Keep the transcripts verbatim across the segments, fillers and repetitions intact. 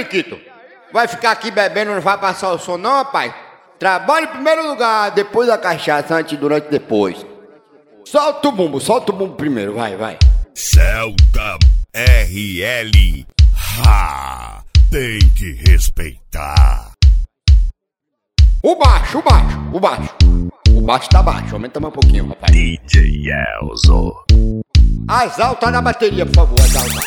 periquito? Vai ficar aqui bebendo, não vai passar o som não, rapaz? Trabalha em primeiro lugar, depois da cachaça, antes, durante, depois. Solta o bumbo, solta o bumbo primeiro, vai, vai. Celta R L, ha, tem que respeitar. O baixo, o baixo, o baixo. O baixo tá baixo, aumenta mais um pouquinho, rapaz. D J Elzo. As altas na bateria, por favor, as altas.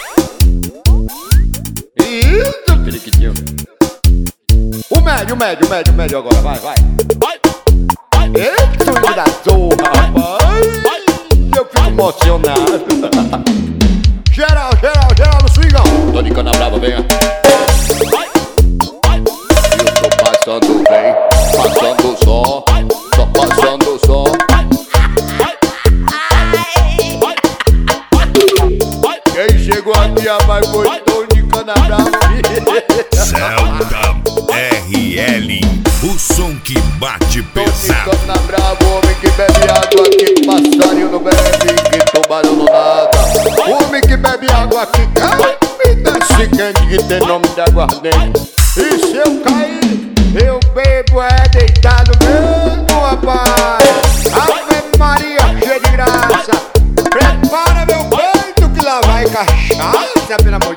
Isso, periquitinho. O médio, o médio, o médio, o médio agora, vai, vai. Eita, swing da zorra, rapaz. Eu fico emocionado. Geral, geral, geral no swingão. Tô de cana brava, venha. Eu tô passando bem, passando só, só passando só. Quem chegou aqui, rapaz, foi Tom de cana brava. Celta R L, o som que bate pesado. Tom de cana brava, homem que bebe água aqui, passarinho não bebe, que tubarão não nada. Homem que bebe água aqui, me desce quente que tem nome de aguardente. E se eu cair, eu bebo é deitado mesmo, rapaz. Ave Maria, cheia de graça. Prepara meu peito que lá vai cachaça, pelo amor